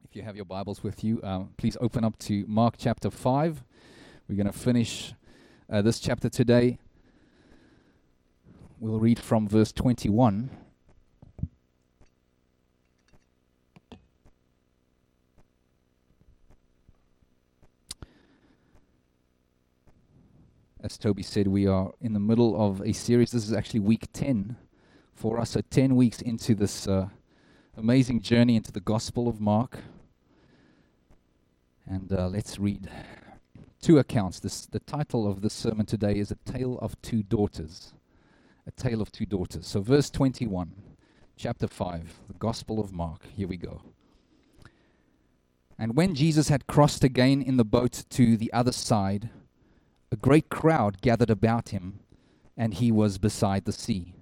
If you have your Bibles with you, please open up to Mark chapter 5. We're going to finish this chapter today. We'll read from verse 21. As Toby said, we are in the middle of a series. This is actually week 10 for us, so 10 weeks into this amazing journey into the Gospel of Mark. And let's read two accounts. The title of this sermon today is A Tale of Two Daughters. A Tale of Two Daughters. So verse 21, chapter 5, the Gospel of Mark. Here we go. And when Jesus had crossed again in the boat to the other side, a great crowd gathered about him, and he was beside the sea.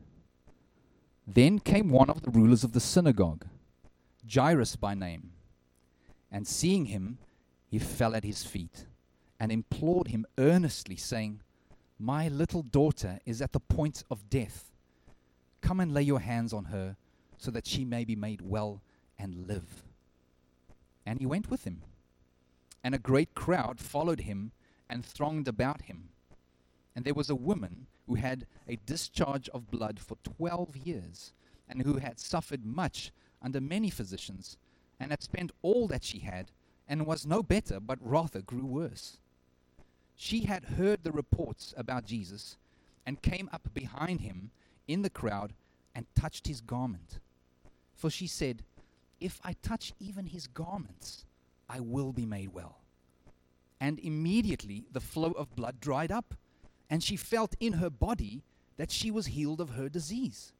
Then came one of the rulers of the synagogue, Jairus by name, and seeing him, he fell at his feet and implored him earnestly, saying, "My little daughter is at the point of death. Come and lay your hands on her, so that she may be made well and live." And he went with him. And a great crowd followed him and thronged about him. And there was a woman who had a discharge of blood for 12 years, and who had suffered much under many physicians, and had spent all that she had, and was no better, but rather grew worse. She had heard the reports about Jesus, and came up behind him in the crowd, and touched his garment. For she said, "If I touch even his garments, I will be made well." And immediately the flow of blood dried up, and she felt in her body that she was healed of her disease.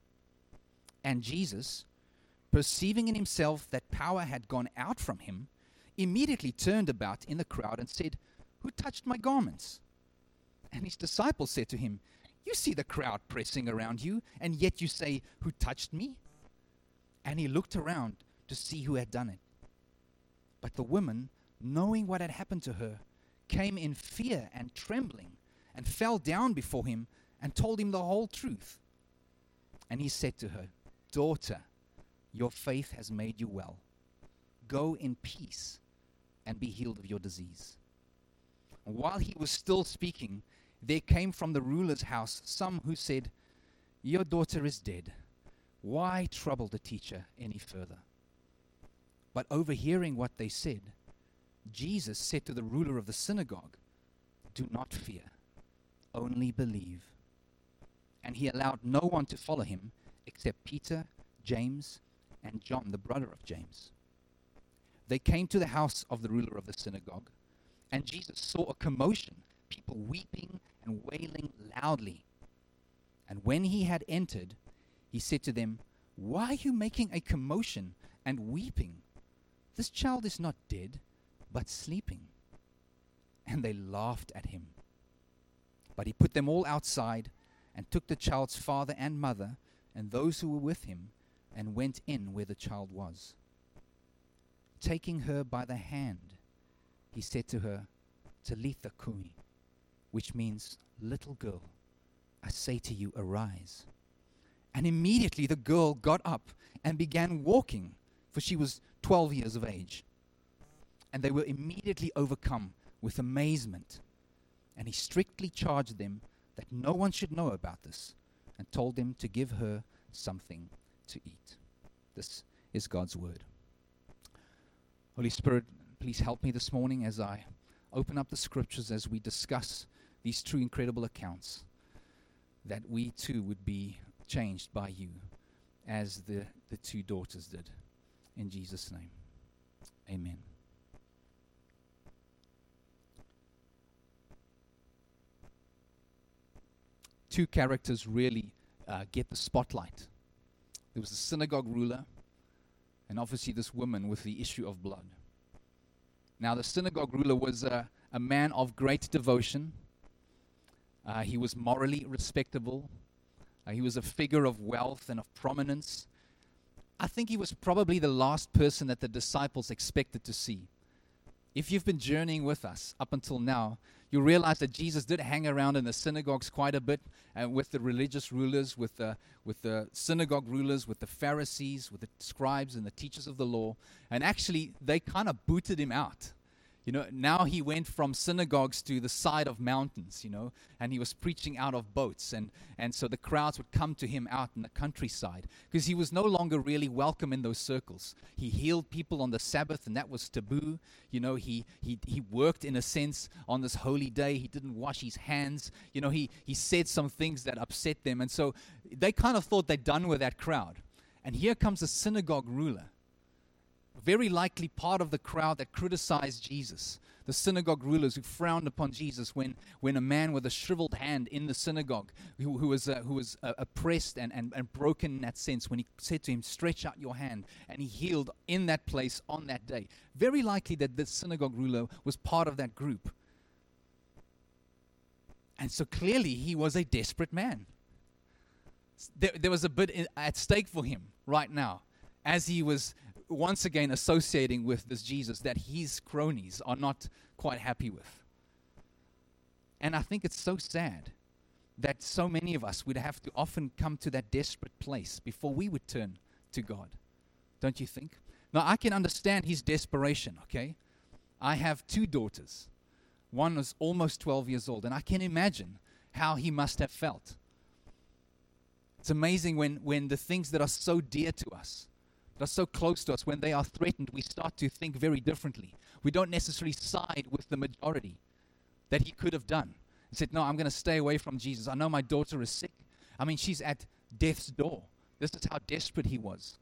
And Jesus, perceiving in himself that power had gone out from him, immediately turned about in the crowd and said, "Who touched my garments?" And his disciples said to him, "You see the crowd pressing around you, and yet you say, 'Who touched me?'" And he looked around to see who had done it. But the woman, knowing what had happened to her, came in fear and trembling, and fell down before him, and told him the whole truth. And he said to her, "Daughter, your faith has made you well. Go in peace and be healed of your disease." And while he was still speaking, there came from the ruler's house some who said, "Your daughter is dead. Why trouble the teacher any further?" But overhearing what they said, Jesus said to the ruler of the synagogue, "Do not fear, only believe." And he allowed no one to follow him except Peter, James, and John, the brother of James. They came to the house of the ruler of the synagogue, and Jesus saw a commotion, people weeping and wailing loudly. And when he had entered, he said to them, "Why are you making a commotion and weeping? This child is not dead, but sleeping." And they laughed at him. But he put them all outside, and took the child's father and mother, and those who were with him, and went in where the child was. Taking her by the hand, he said to her, "Talitha cumi," which means, "Little girl, I say to you, arise." And immediately the girl got up and began walking, for she was 12 years of age. And they were immediately overcome with amazement. And he strictly charged them that no one should know about this, and told them to give her something to eat. This is God's word. Holy Spirit, please help me this morning as I open up the scriptures, as we discuss these two incredible accounts, that we too would be changed by you as the two daughters did. In Jesus' name, amen. Two characters really get the spotlight. There was the synagogue ruler, and obviously this woman with the issue of blood. Now, the synagogue ruler was a man of great devotion. He was morally respectable. He was a figure of wealth and of prominence. I think he was probably the last person that the disciples expected to see. If you've been journeying with us up until now, you realize that Jesus did hang around in the synagogues quite a bit with the religious rulers, with the synagogue rulers, with the Pharisees, with the scribes and the teachers of the law. And actually, they kind of booted him out. Now he went from synagogues to the side of mountains, and he was preaching out of boats. And so the crowds would come to him out in the countryside because he was no longer really welcome in those circles. He healed people on the Sabbath, and that was taboo. He worked, in a sense, on this holy day. He didn't wash his hands. He said some things that upset them. And so they kind of thought they'd done with that crowd. And here comes a synagogue ruler, very likely part of the crowd that criticized Jesus, the synagogue rulers who frowned upon Jesus when a man with a shriveled hand in the synagogue, who was oppressed and broken in that sense, when he said to him, "Stretch out your hand," and he healed in that place on that day. Very likely that this synagogue ruler was part of that group. And so clearly he was a desperate man. There was a bit at stake for him right now, as he was once again associating with this Jesus that his cronies are not quite happy with. And I think it's so sad that so many of us would have to often come to that desperate place before we would turn to God. Don't you think? Now, I can understand his desperation, okay? I have 2 daughters. One is almost 12 years old, and I can imagine how he must have felt. It's amazing when the things that are so dear to us, that are so close to us, when they are threatened, we start to think very differently. We don't necessarily side with the majority that he could have done. He said, "No, I'm going to stay away from Jesus. I know my daughter is sick. I mean, she's at death's door." This is how desperate he was.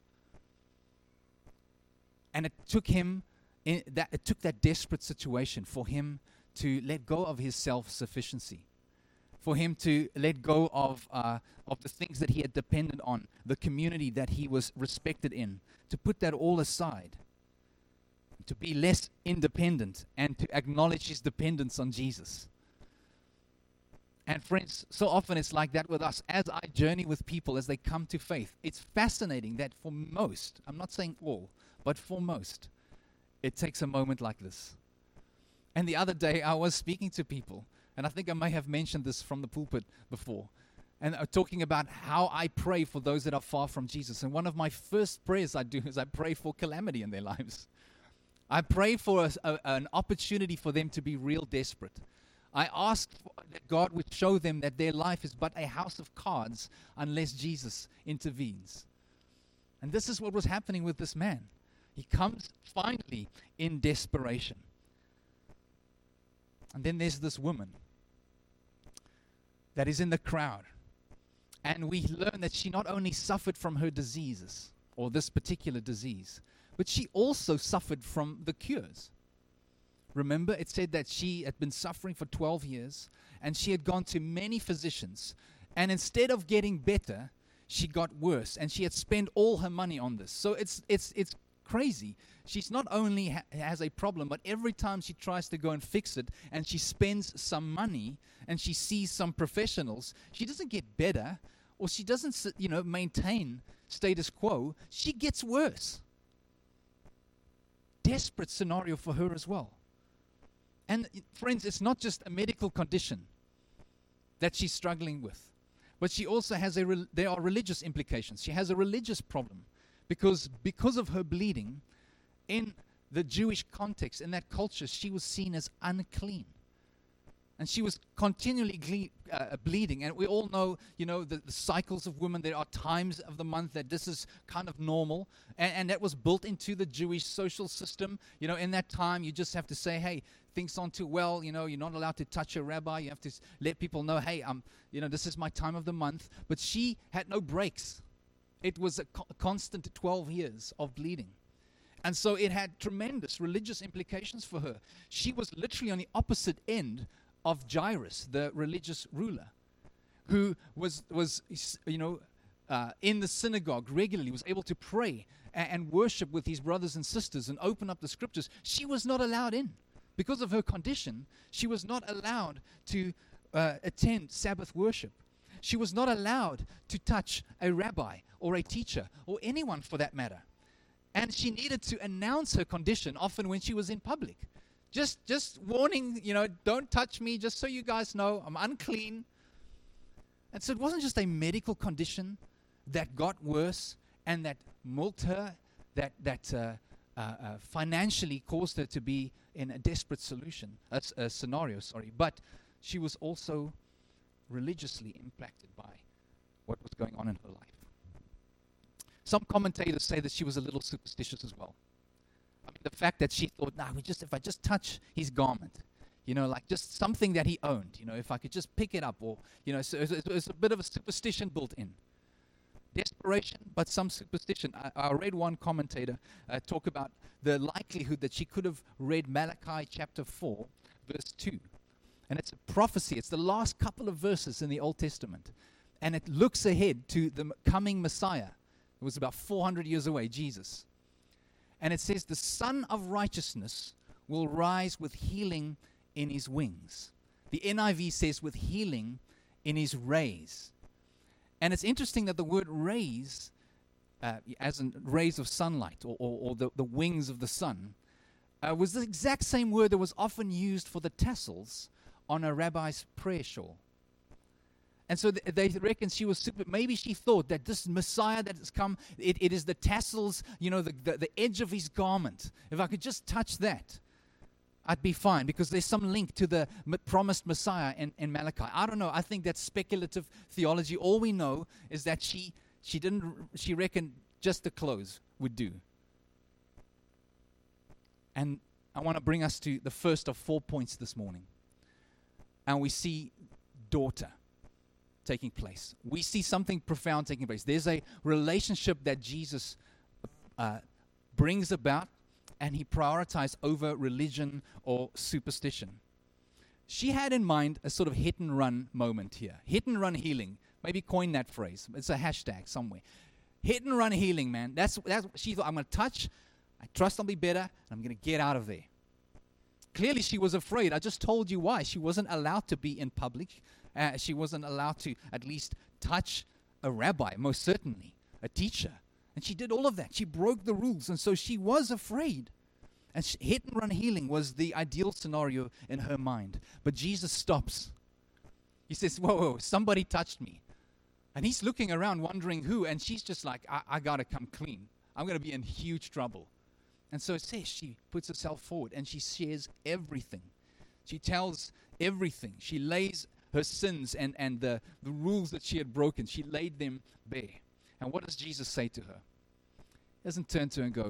And it took that desperate situation for him to let go of his self-sufficiency, for him to let go of the things that he had depended on, the community that he was respected in, to put that all aside, to be less independent and to acknowledge his dependence on Jesus. And friends, so often it's like that with us. As I journey with people as they come to faith, it's fascinating that for most, I'm not saying all, but for most, it takes a moment like this. And the other day I was speaking to people, and I think I may have mentioned this from the pulpit before, and talking about how I pray for those that are far from Jesus. And one of my first prayers I do is I pray for calamity in their lives. I pray for an opportunity for them to be real desperate. I ask that God would show them that their life is but a house of cards unless Jesus intervenes. And this is what was happening with this man. He comes finally in desperation. And then there's this woman that is in the crowd. And we learn that she not only suffered from her diseases, or this particular disease, but she also suffered from the cures. Remember, it said that she had been suffering for 12 years, and she had gone to many physicians. And instead of getting better, she got worse, and she had spent all her money on this. So it's crazy. She's not only has a problem, but every time she tries to go and fix it, and she spends some money, and she sees some professionals, she doesn't get better, or she doesn't, maintain status quo. She gets worse. Desperate scenario for her as well. And friends, it's not just a medical condition that she's struggling with, but she also has there are religious implications. She has a religious problem because of her bleeding. In the Jewish context, in that culture, she was seen as unclean. And she was continually bleeding. And we all know, the cycles of women. There are times of the month that this is kind of normal. And that was built into the Jewish social system. In that time, you just have to say, hey, things aren't too well. You're not allowed to touch a rabbi. You have to let people know, hey, this is my time of the month. But she had no breaks. It was a constant 12 years of bleeding. And so it had tremendous religious implications for her. She was literally on the opposite end of Jairus, the religious ruler, who was in the synagogue regularly, was able to pray and worship with his brothers and sisters and open up the scriptures. She was not allowed in. Because of her condition, she was not allowed to attend Sabbath worship. She was not allowed to touch a rabbi or a teacher or anyone for that matter. And she needed to announce her condition often when she was in public, Just warning, don't touch me, just so you guys know, I'm unclean. And so it wasn't just a medical condition that got worse and that mulked her, that financially caused her to be in a desperate scenario, but she was also religiously impacted by what was going on in her life. Some commentators say that she was a little superstitious as well. I mean, the fact that she thought, if I just touch his garment, like just something that he owned, if I could just pick it up, or, so it was a bit of a superstition built in. Desperation, but some superstition. I read one commentator talk about the likelihood that she could have read Malachi chapter 4, verse 2. And it's a prophecy. It's the last couple of verses in the Old Testament. And it looks ahead to the coming Messiah. It was about 400 years away, Jesus. And it says, the Son of Righteousness will rise with healing in his wings. The NIV says with healing in his rays. And it's interesting that the word rays, as in rays of sunlight or the wings of the sun, was the exact same word that was often used for the tassels on a rabbi's prayer shawl. And so they reckon she was maybe she thought that this Messiah that has come, it is the tassels, the edge of his garment. If I could just touch that, I'd be fine, because there's some link to the promised Messiah in Malachi. I don't know. I think that's speculative theology. All we know is that she reckoned just the clothes would do. And I want to bring us to the first of 4 points this morning. And we see daughter taking place. We see something profound taking place. There's a relationship that Jesus brings about, and he prioritized over religion or superstition. She had in mind a sort of hit and run moment here. Hit and run healing. Maybe coin that phrase. It's a hashtag somewhere. Hit and run healing, man. That's she thought, I'm going to touch, I trust I'll be better, and I'm going to get out of there. Clearly she was afraid. I just told you why. She wasn't allowed to be in public. She wasn't allowed to at least touch a rabbi, most certainly, a teacher. And she did all of that. She broke the rules, and so she was afraid. And hit and run healing was the ideal scenario in her mind. But Jesus stops. He says, whoa, somebody touched me. And he's looking around wondering who, and she's just like, I got to come clean. I'm going to be in huge trouble. And so it says she puts herself forward, and she shares everything. She tells everything. She lays her sins and the rules that she had broken. She laid them bare. And what does Jesus say to her? He doesn't turn to her and go,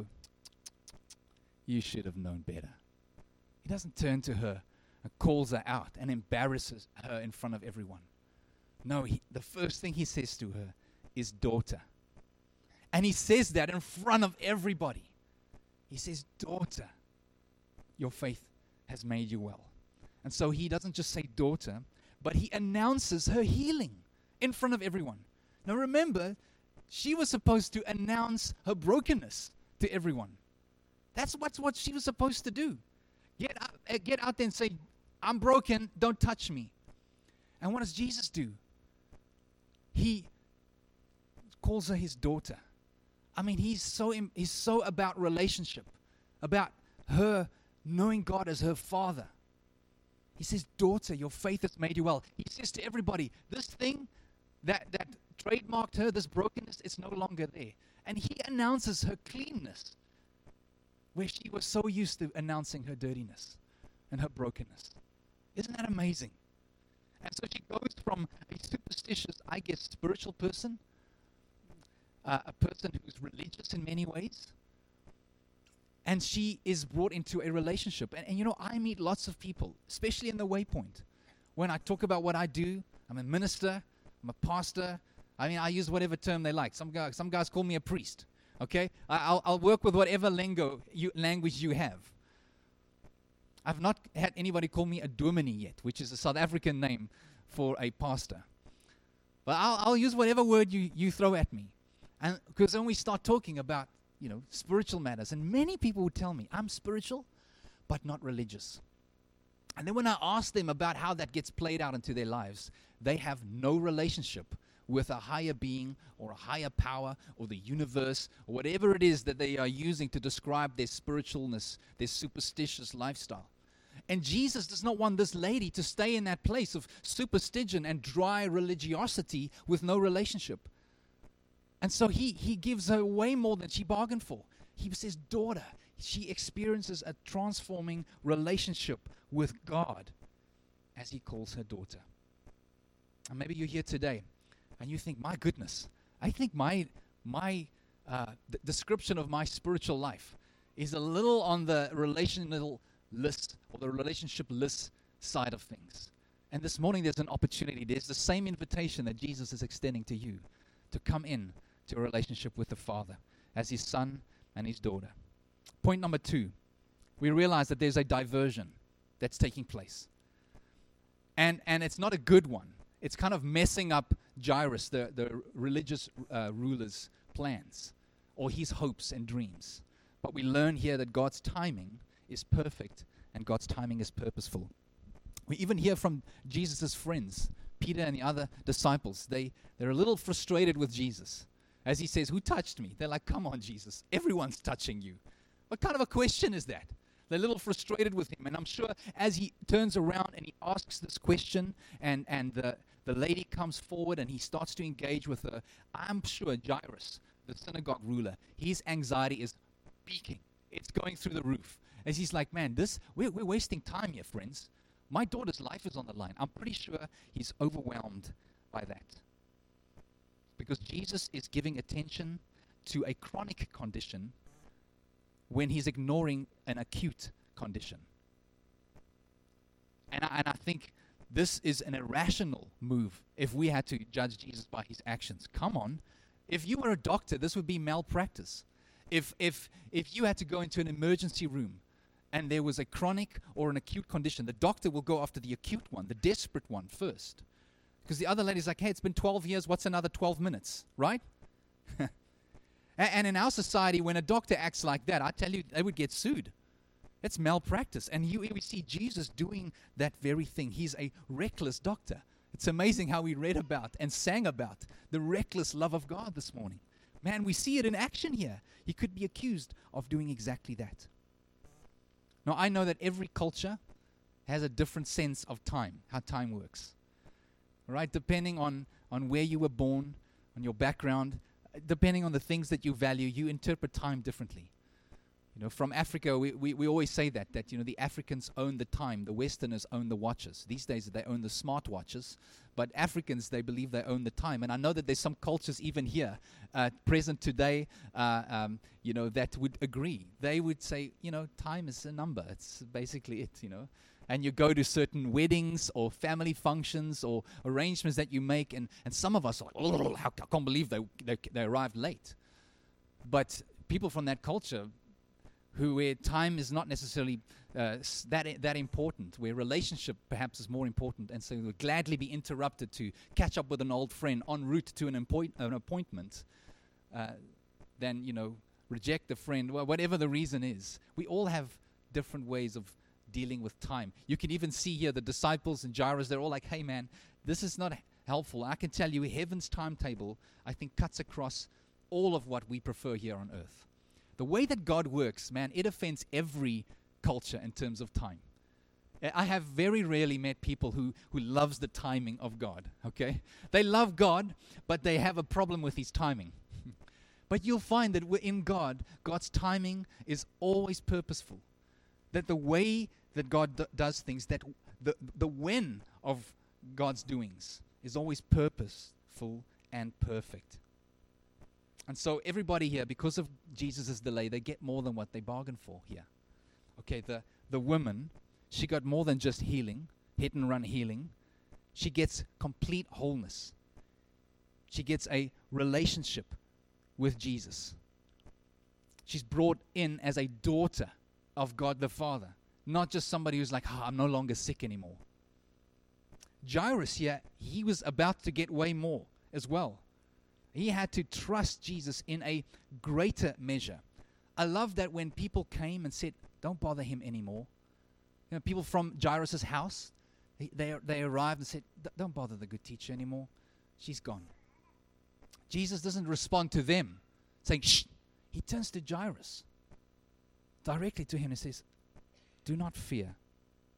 you should have known better. He doesn't turn to her and calls her out and embarrasses her in front of everyone. No, the first thing he says to her is daughter. And he says that in front of everybody. He says, daughter, your faith has made you well. And so he doesn't just say daughter, but he announces her healing in front of everyone. Now remember, she was supposed to announce her brokenness to everyone. That's what she was supposed to do. Get out there and say, I'm broken, don't touch me. And what does Jesus do? He calls her his daughter. I mean, he's so about relationship, about her knowing God as her father. He says, daughter, your faith has made you well. He says to everybody, this thing that trademarked her, this brokenness, it's no longer there. And he announces her cleanness, where she was so used to announcing her dirtiness and her brokenness. Isn't that amazing? And so she goes from a superstitious, spiritual person, a person who's religious in many ways, and she is brought into a relationship. And I meet lots of people, especially in the Waypoint. When I talk about what I do, I'm a minister, I'm a pastor. I mean, I use whatever term they like. Some guys call me a priest. Okay? I'll work with whatever language you have. I've not had anybody call me a dominee yet, which is a South African name for a pastor. But I'll use whatever word you throw at me. And because then we start talking about, spiritual matters. And many people would tell me, I'm spiritual, but not religious. And then when I ask them about how that gets played out into their lives, they have no relationship with a higher being or a higher power or the universe or whatever it is that they are using to describe their spiritualness, their superstitious lifestyle. And Jesus does not want this lady to stay in that place of superstition and dry religiosity with no relationship. And so he gives her way more than she bargained for. He says, daughter, she experiences a transforming relationship with God as he calls her daughter. And maybe you're here today and you think, my goodness, I think my description of my spiritual life is a little on the relational list or the relationship list side of things. And this morning there's an opportunity. There's the same invitation that Jesus is extending to you to come in to a relationship with the Father as his son and his daughter. Point number 2, we realize that there's a diversion that's taking place. And it's not a good one. It's kind of messing up Jairus, the religious ruler's plans or his hopes and dreams. But we learn here that God's timing is perfect and God's timing is purposeful. We even hear from Jesus' friends, Peter and the other disciples. They're a little frustrated with Jesus. As he says, who touched me? They're like, come on, Jesus, everyone's touching you. What kind of a question is that? They're a little frustrated with him. And I'm sure as he turns around and he asks this question and the lady comes forward and he starts to engage with her, I'm sure Jairus, the synagogue ruler, his anxiety is peaking. It's going through the roof. As he's like, man, we're wasting time here, friends. My daughter's life is on the line. I'm pretty sure he's overwhelmed by that. Because Jesus is giving attention to a chronic condition when he's ignoring an acute condition. And I think this is an irrational move if we had to judge Jesus by his actions. Come on. If you were a doctor, this would be malpractice. If you had to go into an emergency room and there was a chronic or an acute condition, the doctor will go after the acute one, the desperate one first. Because the other lady's like, hey, it's been 12 years, what's another 12 minutes, right? And in our society, when a doctor acts like that, I tell you, they would get sued. It's malpractice. And we see Jesus doing that very thing. He's a reckless doctor. It's amazing how we read about and sang about the reckless love of God this morning. Man, we see it in action here. He could be accused of doing exactly that. Now, I know that every culture has a different sense of time, how time works. Right? Depending on where you were born, on your background, depending on the things that you value, you interpret time differently. You know, from Africa, we always say that the Africans own the time, the Westerners own the watches. These days they own the smart watches, but Africans, they believe they own the time. And I know that there's some cultures even here, present today, that would agree. They would say, time is a number. It's basically it, And you go to certain weddings or family functions or arrangements that you make, and some of us are like, oh, I can't believe they arrived late. But people from that culture, where time is not necessarily that important, where relationship perhaps is more important, and so they would gladly be interrupted to catch up with an old friend en route to an appointment, than reject the friend, whatever the reason is. We all have different ways of dealing with time. You can even see here the disciples and Jairus, they're all like, hey man, this is not helpful. I can tell you heaven's timetable, I think, cuts across all of what we prefer here on earth. The way that God works, man, it offends every culture in terms of time. I have very rarely met people who loves the timing of God, okay? They love God, but they have a problem with his timing. But you'll find that in God, God's timing is always purposeful. That the way that God does things, that the when of God's doings is always purposeful and perfect. And so everybody here, because of Jesus' delay, they get more than what they bargained for here. Okay, the woman, she got more than just healing, hit and run healing. She gets complete wholeness. She gets a relationship with Jesus. She's brought in as a daughter of God the Father, not just somebody who's like, I'm no longer sick anymore. Jairus here, he was about to get way more as well. He had to trust Jesus in a greater measure. I love that when people came and said, don't bother him anymore. People from Jairus' house, they arrived and said, don't bother the good teacher anymore. She's gone. Jesus doesn't respond to them saying, shh. He turns to Jairus directly to him and says, do not fear.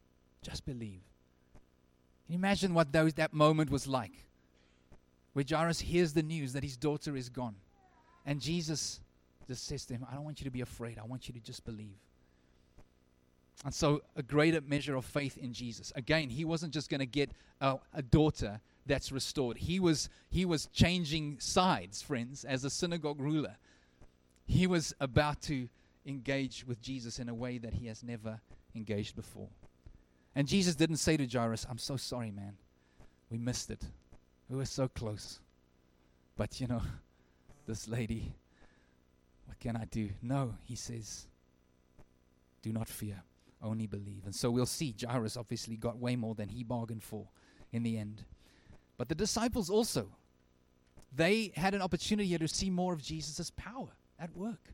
Just believe. Can you imagine what that moment was like? Where Jairus hears the news that his daughter is gone. And Jesus just says to him, I don't want you to be afraid. I want you to just believe. And so a greater measure of faith in Jesus. Again, he wasn't just going to get a daughter that's restored. He was changing sides, friends, as a synagogue ruler. He was about to engage with Jesus in a way that he has never engaged before. And Jesus didn't say to Jairus, I'm so sorry, man. We missed it. We were so close. But, this lady, what can I do? No, he says, do not fear, only believe. And so we'll see Jairus obviously got way more than he bargained for in the end. But the disciples also, they had an opportunity here to see more of Jesus' power at work.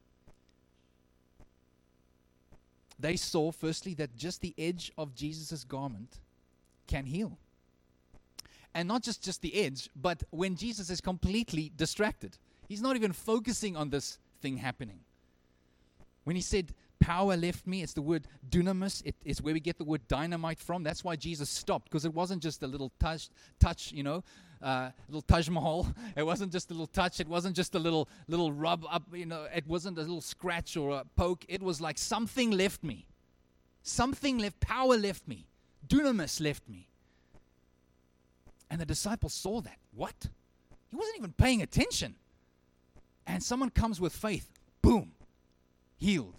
They saw, firstly, that just the edge of Jesus' garment can heal. And not just the edge, but when Jesus is completely distracted. He's not even focusing on this thing happening. When he said, power left me, it's the word dunamis. It's where we get the word dynamite from. That's why Jesus stopped, because it wasn't just a little touch, little Taj Mahal. It wasn't just a little touch. It wasn't just a little rub up, It wasn't a little scratch or a poke. It was like something left me. Power left me. Dunamis left me. And the disciples saw that. What? He wasn't even paying attention. And someone comes with faith. Boom. Healed.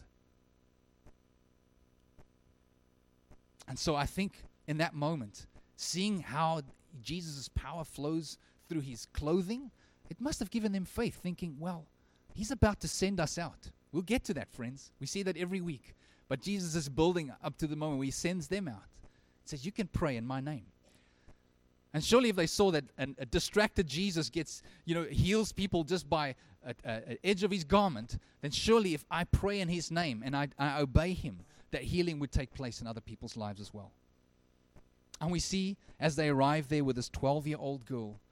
And so I think in that moment, seeing how Jesus' power flows through his clothing, it must have given them faith, thinking, well, he's about to send us out. We'll get to that, friends. We see that every week. But Jesus is building up to the moment where he sends them out. He says, you can pray in my name. And surely if they saw that a distracted Jesus heals people just by an edge of his garment, then surely if I pray in his name and I obey him, that healing would take place in other people's lives as well. And we see as they arrive there with this 12-year-old girl,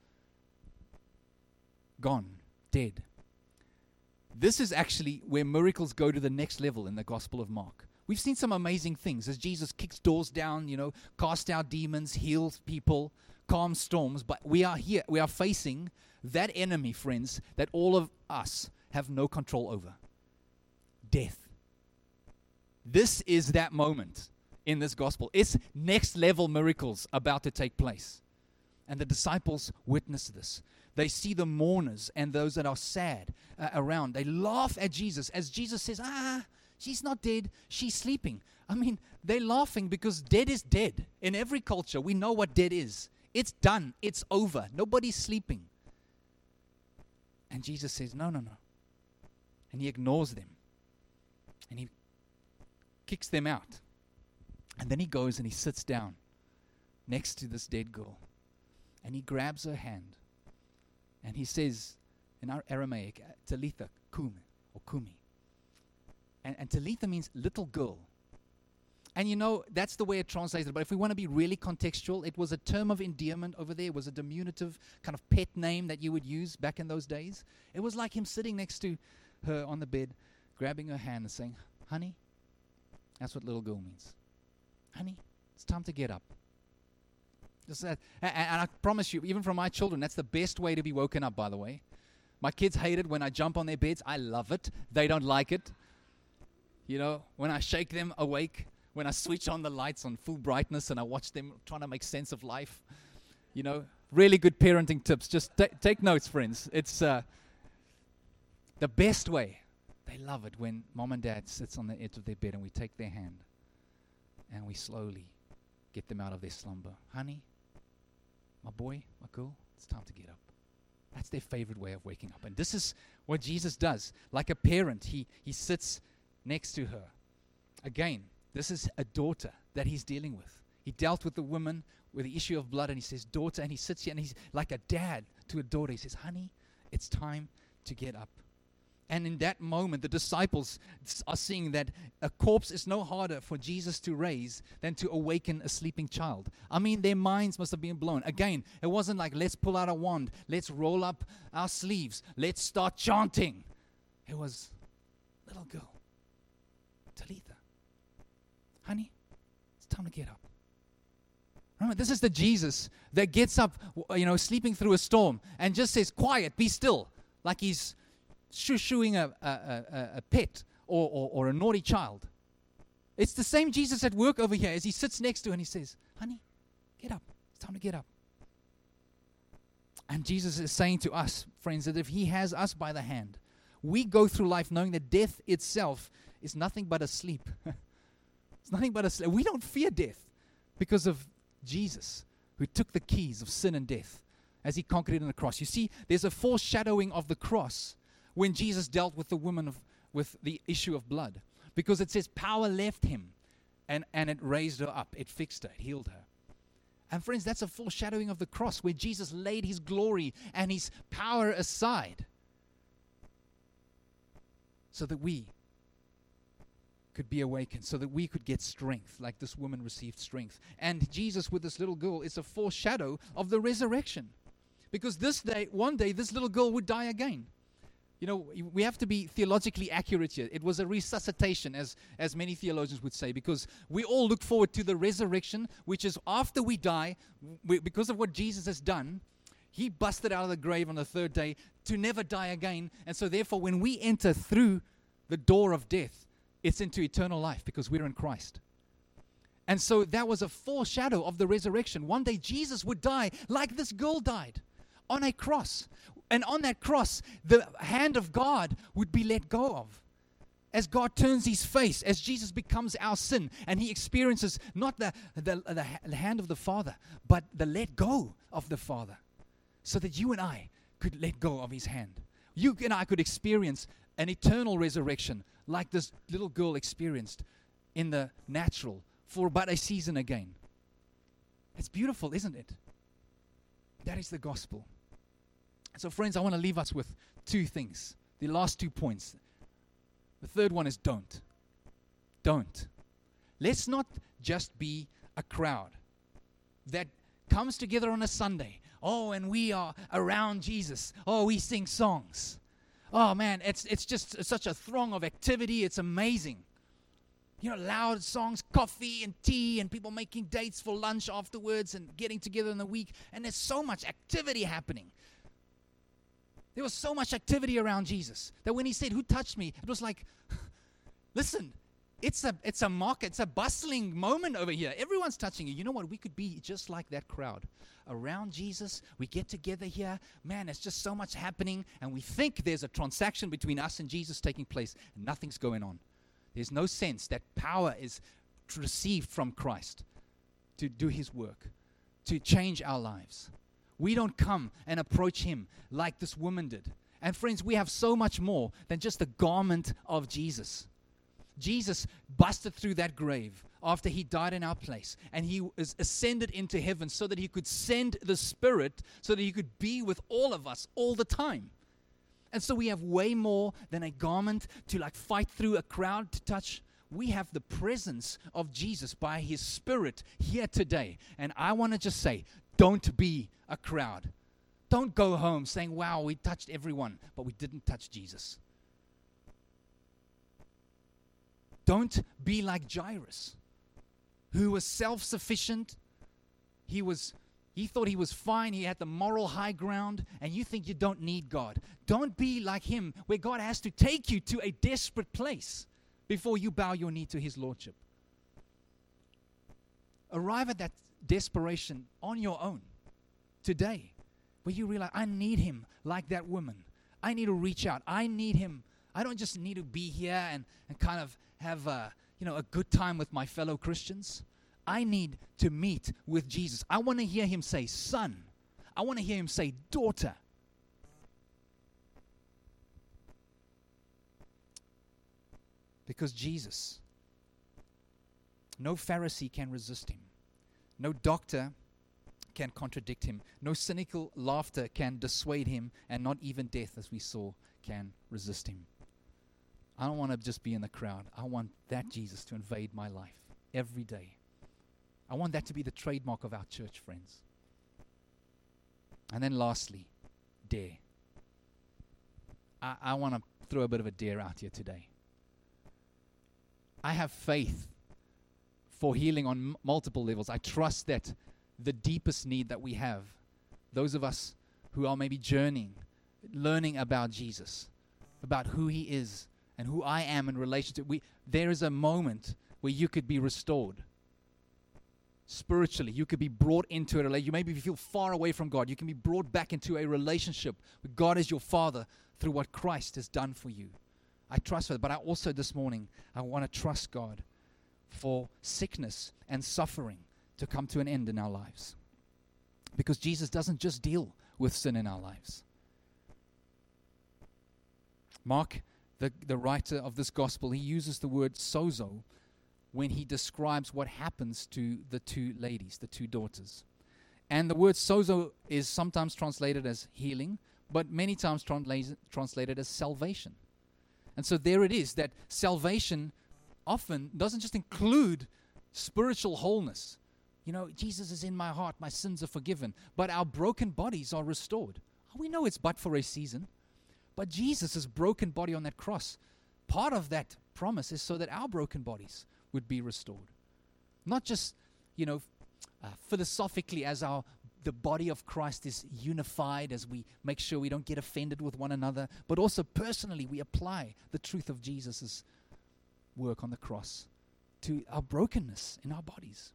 gone, dead. This is actually where miracles go to the next level in the Gospel of Mark. We've seen some amazing things as Jesus kicks doors down, casts out demons, heals people, calms storms. But we are facing that enemy, friends, that all of us have no control over. Death. This is that moment in this gospel. It's next level miracles about to take place. And the disciples witness this. They see the mourners and those that are sad around. They laugh at Jesus as Jesus says, she's not dead, she's sleeping. I mean, they're laughing because dead is dead. In every culture, we know what dead is. It's done. It's over. Nobody's sleeping. And Jesus says, no. And he ignores them. And he kicks them out. And then he goes and he sits down next to this dead girl. And he grabs her hand. And he says, in our Aramaic, Talitha Kumi, or Kumi. And Talitha means little girl. And that's the way it translated. But if we want to be really contextual, it was a term of endearment over there. It was a diminutive kind of pet name that you would use back in those days. It was like him sitting next to her on the bed, grabbing her hand and saying, honey, that's what little girl means. Honey, it's time to get up. Just that, and I promise you, even from my children, that's the best way to be woken up, by the way. My kids hate it when I jump on their beds. I love it. They don't like it. When I shake them awake, when I switch on the lights on full brightness and I watch them trying to make sense of life. Really good parenting tips. Just take notes, friends. It's the best way. They love it when mom and dad sits on the edge of their bed and we take their hand and we slowly get them out of their slumber. Honey, my boy, my girl, it's time to get up. That's their favorite way of waking up. And this is what Jesus does. Like a parent, he sits next to her. Again, this is a daughter that he's dealing with. He dealt with the woman with the issue of blood, and he says, daughter, and he sits here, and he's like a dad to a daughter. He says, honey, it's time to get up. And in that moment, the disciples are seeing that a corpse is no harder for Jesus to raise than to awaken a sleeping child. I mean, their minds must have been blown. Again, it wasn't like, let's pull out a wand, let's roll up our sleeves, let's start chanting. It was, little girl, Talitha, honey, it's time to get up. This is the Jesus that gets up, sleeping through a storm and just says, quiet, be still, like he's shoo-shooing a pet or a naughty child. It's the same Jesus at work over here as he sits next to her and he says, honey, get up. It's time to get up. And Jesus is saying to us, friends, that if he has us by the hand, we go through life knowing that death itself is nothing but a sleep. It's nothing but a sleep. We don't fear death because of Jesus, who took the keys of sin and death as he conquered it on the cross. You see, there's a foreshadowing of the cross when Jesus dealt with the woman with the issue of blood, because it says power left him and it raised her up. It fixed her. It healed her. And friends, that's a foreshadowing of the cross where Jesus laid his glory and his power aside so that we could be awakened, so that we could get strength like this woman received strength. And Jesus with this little girl is a foreshadow of the resurrection, because one day this little girl would die again. We have to be theologically accurate here. It was a resuscitation, as many theologians would say, because we all look forward to the resurrection, which is after we die, because of what Jesus has done. He busted out of the grave on the third day to never die again. And so therefore, when we enter through the door of death, it's into eternal life because we're in Christ. And so that was a foreshadow of the resurrection. One day Jesus would die like this girl died on a cross. And on that cross, the hand of God would be let go of. As God turns his face, as Jesus becomes our sin, and he experiences not the hand of the Father, but the let go of the Father, so that you and I could let go of his hand. You and I could experience an eternal resurrection like this little girl experienced in the natural for but a season again. It's beautiful, isn't it? That is the gospel. So friends, I want to leave us with two things. The last 2 points. The third one is don't. Don't. Let's not just be a crowd that comes together on a Sunday. Oh, and we are around Jesus. Oh, we sing songs. Oh man, it's just such a throng of activity. It's amazing. Loud songs, coffee and tea, and people making dates for lunch afterwards and getting together in the week. And there's so much activity happening. There was so much activity around Jesus that when he said, "Who touched me?" it was like, listen, it's a market, it's a bustling moment over here. Everyone's touching you. You know what? We could be just like that crowd around Jesus. We get together here. Man, there's just so much happening, and we think there's a transaction between us and Jesus taking place, and nothing's going on. There's no sense that power is received from Christ to do his work, to change our lives. We don't come and approach him like this woman did. And friends, we have so much more than just the garment of Jesus. Jesus busted through that grave after he died in our place, and he was ascended into heaven so that he could send the Spirit, so that he could be with all of us all the time. And so we have way more than a garment to fight through a crowd to touch. We have the presence of Jesus by his Spirit here today. And I want to just say, don't be a crowd. Don't go home saying, wow, we touched everyone, but we didn't touch Jesus. Don't be like Jairus, who was self-sufficient. He thought he was fine. He had the moral high ground, and you think you don't need God. Don't be like him, where God has to take you to a desperate place before you bow your knee to his lordship. Arrive at that desperation on your own today, where you realize, I need him like that woman. I need to reach out. I need him. I don't just need to be here and kind of have a good time with my fellow Christians. I need to meet with Jesus. I want to hear him say, son. I want to hear him say, daughter. Because Jesus, no Pharisee can resist him. No doctor can contradict him. No cynical laughter can dissuade him, and not even death, as we saw, can resist him. I don't want to just be in the crowd. I want that Jesus to invade my life every day. I want that to be the trademark of our church, friends. And then lastly, dare. I want to throw a bit of a dare out here today. I have faith for healing on multiple levels. I trust that the deepest need that we have, those of us who are maybe journeying, learning about Jesus, about who he is and who I am in relation to, there is a moment where you could be restored. Spiritually, you could be brought into a relationship. You maybe feel far away from God. You can be brought back into a relationship with God as your Father through what Christ has done for you. I trust that, but I also this morning, I want to trust God for sickness and suffering to come to an end in our lives. Because Jesus doesn't just deal with sin in our lives. Mark, the writer of this gospel, he uses the word sozo when he describes what happens to the two ladies, the two daughters. And the word sozo is sometimes translated as healing, but many times translated as salvation. And so there it is, that salvation often doesn't just include spiritual wholeness. You know, Jesus is in my heart, my sins are forgiven, but our broken bodies are restored. We know it's but for a season, but Jesus' broken body on that cross, part of that promise is so that our broken bodies would be restored. Not just, philosophically as the body of Christ is unified, as we make sure we don't get offended with one another, but also personally we apply the truth of Jesus' work on the cross to our brokenness in our bodies.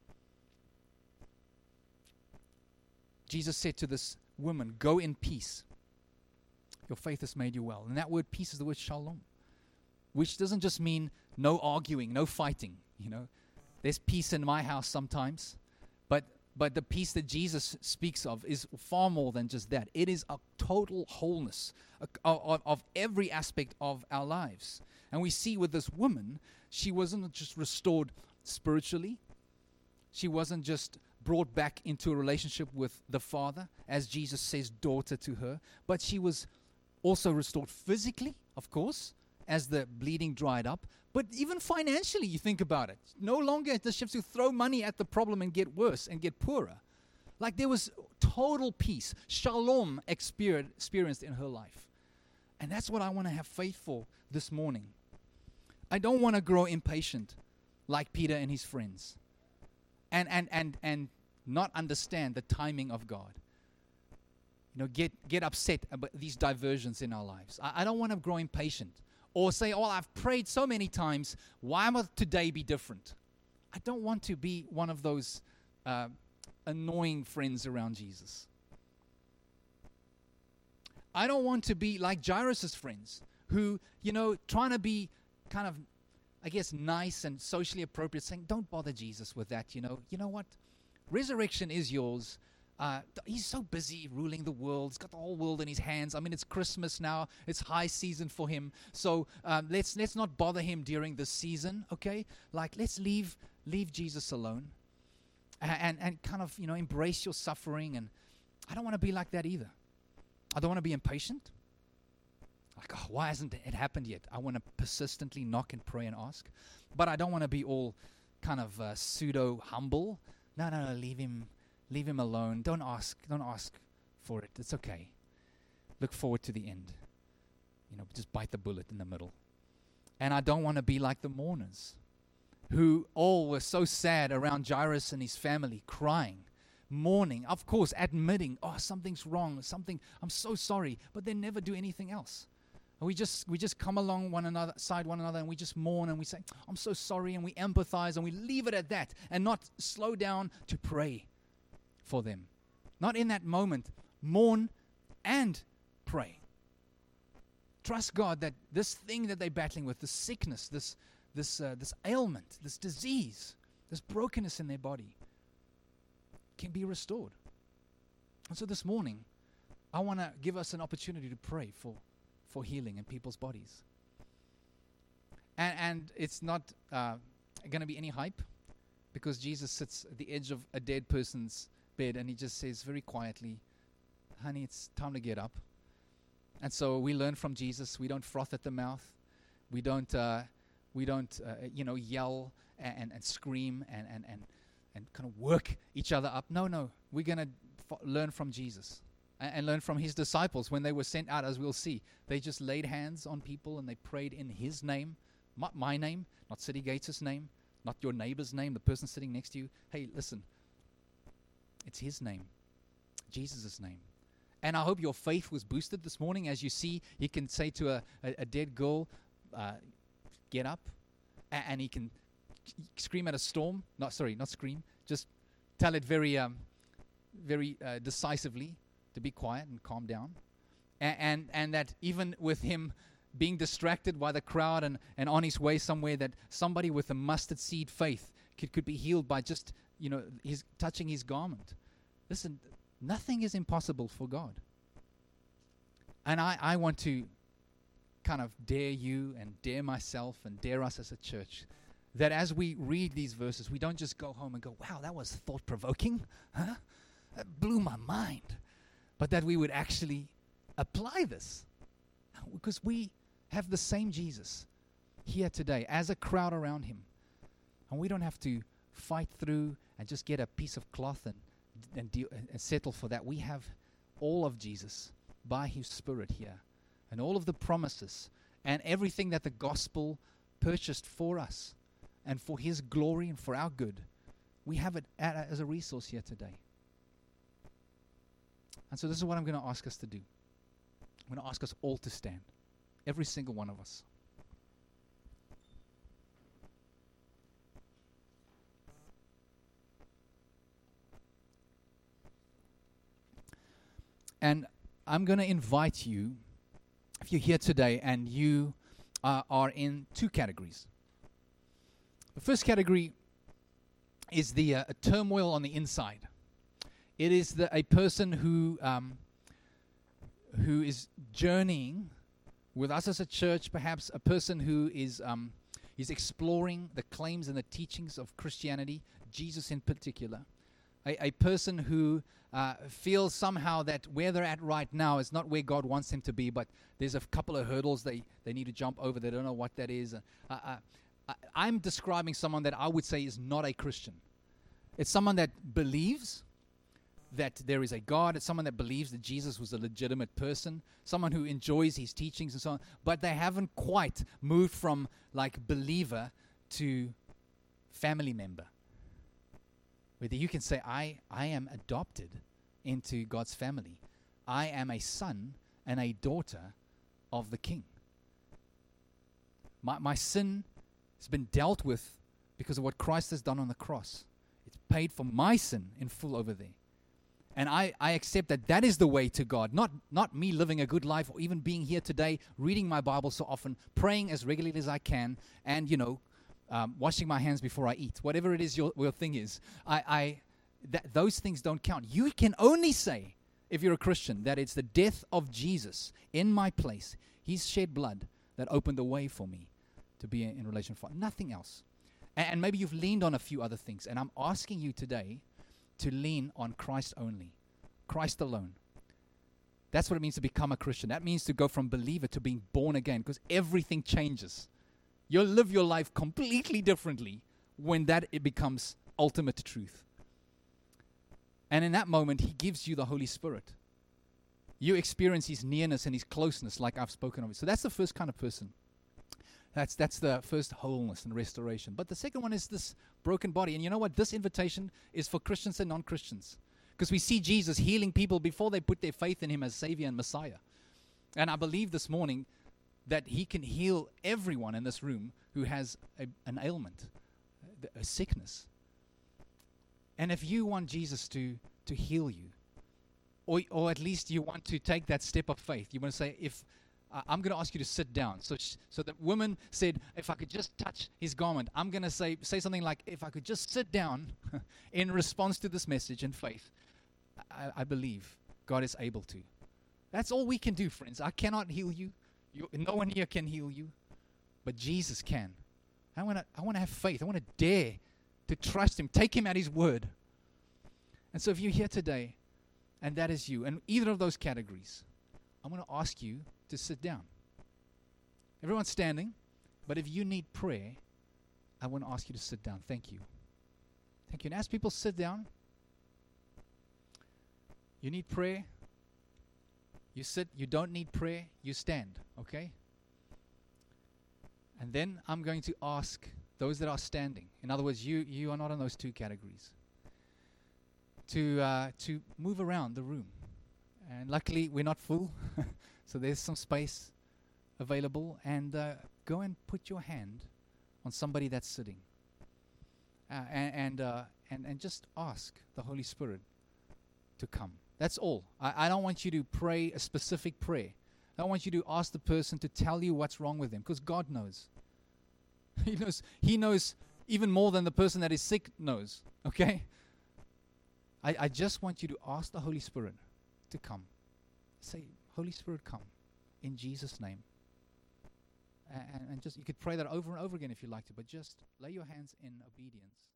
Jesus said to this woman, "Go in peace. Your faith has made you well." And that word peace is the word shalom, which doesn't just mean no arguing, no fighting. There's peace in my house sometimes, but the peace that Jesus speaks of is far more than just that. It is a total wholeness of every aspect of our lives. And we see with this woman, she wasn't just restored spiritually. She wasn't just brought back into a relationship with the Father, as Jesus says daughter to her, but she was also restored physically, of course, as the bleeding dried up, but even financially, you think about it. No longer does she have to throw money at the problem and get worse and get poorer. Like there was total peace, shalom experienced in her life. And that's what I want to have faith for this morning. I don't want to grow impatient like Peter and his friends and not understand the timing of God. Get upset about these diversions in our lives. I don't want to grow impatient or say, "Oh, I've prayed so many times. Why must today be different?" I don't want to be one of those annoying friends around Jesus. I don't want to be like Jairus' friends who, trying to be kind of, I guess, nice and socially appropriate, saying, "Don't bother Jesus with that, You know what? Resurrection is yours. He's so busy ruling the world. He's got the whole world in his hands. I mean, it's Christmas now. It's high season for him. So let's not bother him during this season, okay? Like, let's leave Jesus alone and kind of, embrace your suffering." And I don't want to be like that either. I don't want to be impatient. Like, "Oh, why hasn't it happened yet?" I want to persistently knock and pray and ask. But I don't want to be all kind of pseudo-humble. No, leave him alone. Don't ask for it. It's okay. Look forward to the end. Just bite the bullet in the middle. And I don't want to be like the mourners who all were so sad around Jairus and his family, crying, mourning, of course, admitting, "Oh, something's wrong, I'm so sorry," but they never do anything else. And we just come along one another, and we just mourn and we say, "I'm so sorry," and we empathize and we leave it at that and not slow down to pray for them. Not in that moment. Mourn and pray. Trust God that this thing that they're battling with, this sickness, this ailment, this disease, this brokenness in their body can be restored. And so this morning, I want to give us an opportunity to pray for healing in people's bodies. And it's not going to be any hype, because Jesus sits at the edge of a dead person's bed and he just says very quietly, "Honey, it's time to get up." And so we learn from Jesus. We don't froth at the mouth. We don't yell and scream and kind of work each other up. No. We're going to learn from Jesus and learn from his disciples. When they were sent out, as we'll see, they just laid hands on people and they prayed in his name, not my name, not City Gates' name, not your neighbor's name, the person sitting next to you. "Hey, listen, It's His name, Jesus' name. And I hope your faith was boosted this morning as you see He can say to a dead girl, get up, and He can scream at a storm. Not scream, just tell it very decisively to be quiet and calm down. And that even with Him being distracted by the crowd and on His way somewhere, that somebody with a mustard seed faith could be healed by just, His touching His garment. Listen, nothing is impossible for God. And I want to kind of dare you and dare myself and dare us as a church that as we read these verses, we don't just go home and go, wow, that was thought-provoking. Huh? That blew my mind. But that we would actually apply this. Because we have the same Jesus here today as a crowd around Him. And we don't have to fight through and just get a piece of cloth and settle for that. We have all of Jesus by His Spirit here. And all of the promises and everything that the gospel purchased for us and for His glory and for our good. We have it as a resource here today. And so this is what I'm going to ask us to do. I'm going to ask us all to stand. Every single one of us. And I'm going to invite you, if you're here today and you are in two categories. The first category is the turmoil on the inside. It is a person who is journeying with us as a church, perhaps a person who is exploring the claims and the teachings of Christianity, Jesus in particular. A person who feels somehow that where they're at right now is not where God wants them to be, but there's a couple of hurdles they need to jump over. They don't know what that is. I'm describing someone that I would say is not a Christian. It's someone that believes that there is a God. It's someone that believes that Jesus was a legitimate person, someone who enjoys His teachings and so on, but they haven't quite moved from like believer to family member. Whether you can say, I am adopted into God's family. I am a son and a daughter of the King. My sin has been dealt with because of what Christ has done on the cross. It's paid for my sin in full over there. And I accept that is the way to God, not me living a good life or even being here today, reading my Bible so often, praying as regularly as I can, and, washing my hands before I eat. Whatever it is your thing is, those things don't count. You can only say, if you're a Christian, that it's the death of Jesus in my place, His shed blood, that opened the way for me to be in relation with God. Nothing else. And maybe you've leaned on a few other things, and I'm asking you today to lean on Christ only, Christ alone. That's what it means to become a Christian. That means to go from believer to being born again, because everything changes. You'll live your life completely differently when it becomes ultimate truth. And in that moment, He gives you the Holy Spirit. You experience His nearness and His closeness like I've spoken of it. So that's the first kind of person. That's the first wholeness and restoration. But the second one is this broken body. And you know what? This invitation is for Christians and non-Christians. Because we see Jesus healing people before they put their faith in Him as Savior and Messiah. And I believe this morning that He can heal everyone in this room who has an ailment, a sickness. And if you want Jesus to heal you, or at least you want to take that step of faith, you want to say, I'm going to ask you to sit down. So the woman said, if I could just touch His garment, I'm going to say something like, if I could just sit down in response to this message in faith, I believe God is able to. That's all we can do, friends. I cannot heal you. No one here can heal you, but Jesus can. I want to have faith. I want to dare to trust Him, take Him at His word. And so if you're here today, and that is you, and either of those categories, I'm going to ask you to sit down. Everyone's standing, but if you need prayer, I want to ask you to sit down. Thank you. Thank you. And as people sit down, you need prayer, you sit. You don't need prayer, you stand, okay? And then I'm going to ask those that are standing. In other words, you are not in those two categories. to move around the room. And luckily, we're not full, so there's some space available. And go and put your hand on somebody that's sitting, and just ask the Holy Spirit to come. That's all. I don't want you to pray a specific prayer. I don't want you to ask the person to tell you what's wrong with them, because God knows. He knows even more than the person that is sick knows. Okay? I just want you to ask the Holy Spirit to come. Say, Holy Spirit, come in Jesus' name. And just, you could pray that over and over again if you like to, but just lay your hands in obedience.